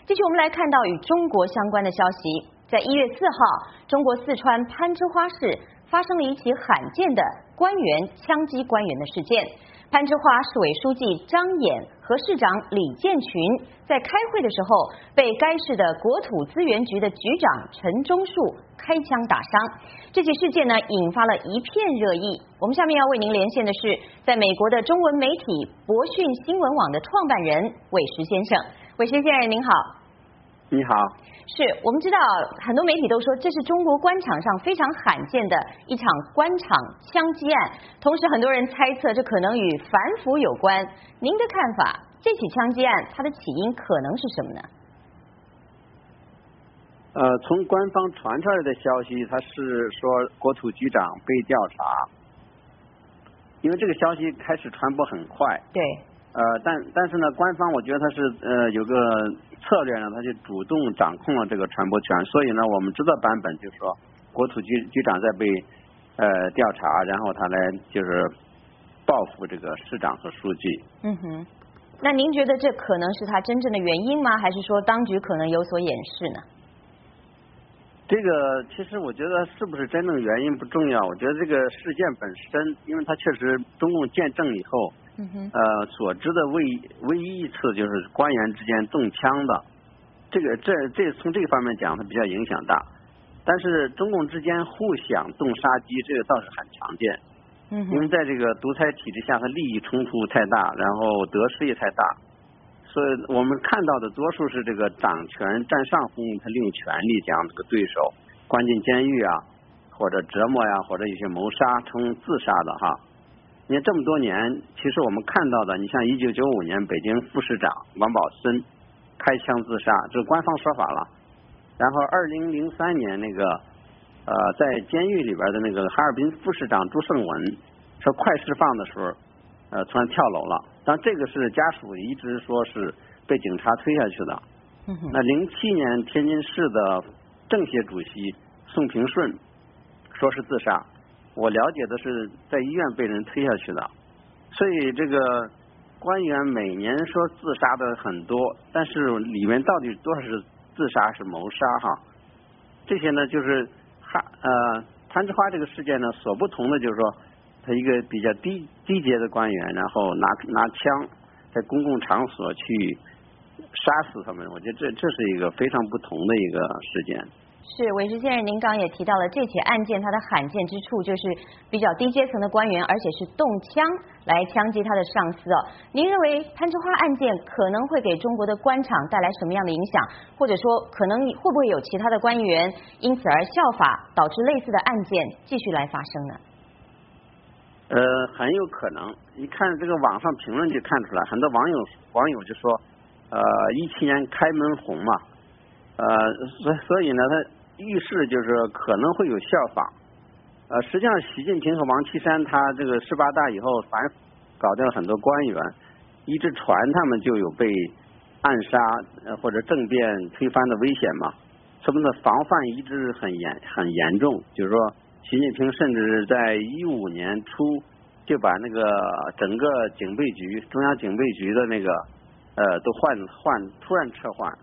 继续，我们来看到与中国相关的消息。在1月4号，中国四川攀枝花市发生了一起罕见的官员枪击官员的事件。攀枝花市委书记张衍和市长李建群在开会的时候，被该市的国土资源局的局长陈忠树开枪打伤。这起事件呢，引发了一片热议。我们下面要为您连线的是，在美国的中文媒体博讯新闻网的创办人韦石先生。韦石先生您好。 你好。 是我们知道很多媒体都说这是中国官场上非常罕见的一场官场枪击案，同时很多人猜测这可能与反腐有关。您的看法，这起枪击案它的起因可能是什么呢？ 从官方传出来的消息，他是说国土局长被调查，因为这个消息开始传播很快。 对。 但是呢，官方我觉得他是有个策略呢，他就主动掌控了这个传播权，所以呢，我们知道版本就是说国土局长在被调查，然后他来就是报复这个市长和书记。 嗯哼，那您觉得这可能是他真正的原因吗？还是说当局可能有所掩饰呢？ 这个其实我觉得是不是真正原因不重要，我觉得这个事件本身，因为它确实中共建政以后。所知的唯一一次就是官员之间动枪的，这从这个方面讲，它比较影响大。但是中共之间互相动杀机，这个倒是很常见。因为在这个独裁体制下，它利益冲突太大，然后得失也太大，所以我们看到的多数是这个掌权占上风，他利用权力将这个对手关进监狱啊，或者折磨呀，或者一些谋杀成自杀的哈。你看这么多年，其实我们看到的，你像1995年北京副市长王宝森开枪自杀，这是官方说法了。然后2003年那个在监狱里边的那个哈尔滨副市长朱胜文说快释放的时候，突然跳楼了。但这个是家属一直说是被警察推下去的。那07年天津市的政协主席宋平顺说是自杀。我了解的是在医院被人推下去的，所以这个官员每年说自杀的很多，但是里面到底多少是自杀是谋杀哈？这些呢就是攀枝花这个事件呢所不同的就是说，他一个比较低阶的官员，然后拿枪在公共场所去杀死他们，我觉得这是一个非常不同的一个事件。 是韦石先生，您刚也提到了这起案件，它的罕见之处就是比较低阶层的官员，而且是动枪来枪击他的上司哦。您认为攀枝花案件可能会给中国的官场带来什么样的影响？或者说，可能会不会有其他的官员因此而效法，导致类似的案件继续来发生呢？ 很有可能。一看这个网上评论就看出来，很多网友就说，17年开门红嘛。所以呢，他预示就是可能会有效仿。实际上，习近平和王岐山他这个18大以后，反搞掉了很多官员，一直传他们就有被暗杀或者政变推翻的危险嘛。他们的防范一直很严重，就是说，习近平甚至在15年初就把那个整个警备局、中央警备局的那个都突然撤换。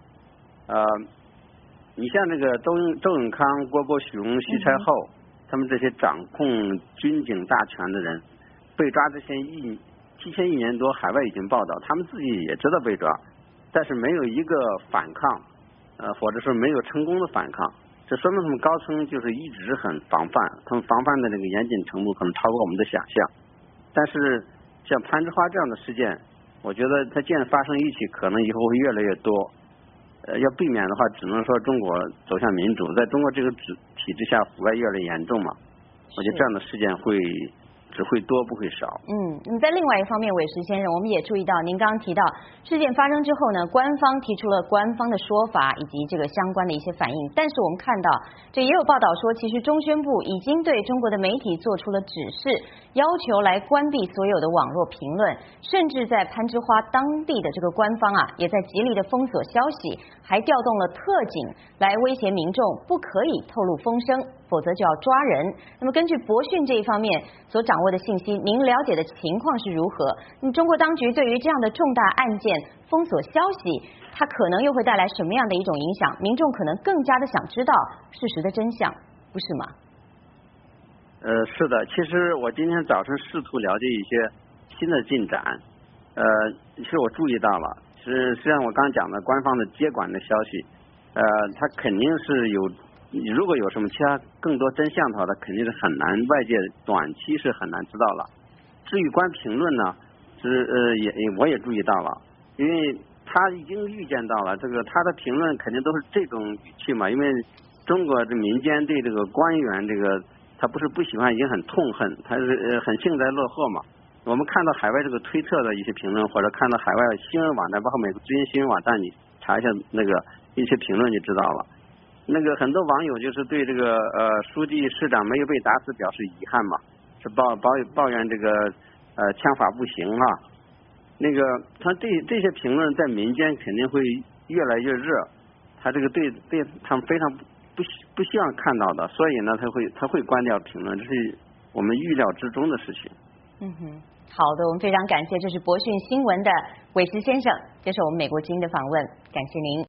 你像这个周永康、郭伯雄、徐才厚，他们这些掌控军警大权的人，被抓之前提前1年多，海外已经报道，他们自己也知道被抓，但是没有一个反抗，或者说没有成功的反抗，这说明他们高层就是一直很防范，他们防范的这个严谨程度可能超过我们的想象。但是像攀枝花这样的事件，我觉得它既然发生一起，可能以后会越来越多。要避免的话，只能说中国走向民主，在中国这个体制下，腐败越来越严重嘛。我觉得这样的事件只会多不会少。 你在另外一方面，韦石先生，我们也注意到，您刚刚提到事件发生之后呢，官方提出了官方的说法以及这个相关的一些反应，但是我们看到，这也有报道说，其实中宣部已经对中国的媒体做出了指示，要求来关闭所有的网络评论，甚至在攀枝花当地的这个官方啊，也在极力的封锁消息，还调动了特警来威胁民众不可以透露风声。 否则就要抓人。那么根据博讯这一方面所掌握的信息，您了解的情况是如何？那么中国当局对于这样的重大案件封锁消息，它可能又会带来什么样的一种影响？民众可能更加的想知道事实的真相，不是吗？ 是的，其实我今天早晨试图了解一些新的进展，其实我注意到了，实际上我刚讲的官方的接管的消息，它肯定是有，如果有什么其他更多真相的话，它肯定是很难，外界短期是很难知道了。至于关评论呢，我也注意到了，因为他已经预见到了这个他的评论肯定都是这种语气嘛，因为中国的民间对这个官员这个他不是不喜欢，已经很痛恨，他是很幸灾乐祸嘛。我们看到海外这个推特的一些评论，或者看到海外新闻网站，包括美国最新新闻网站，你查一下那个一些评论就知道了。那个很多网友就是对这个书记市长没有被打死表示遗憾嘛，是抱怨这个枪法不行啊。那个他这些评论在民间肯定会越来越热，他这个对他们非常不希望看到的，所以呢他会关掉评论，这是我们预料之中的事情。 好的，我们非常感谢，这是博讯新闻的韦石先生接受我们美国之音的访问，感谢您。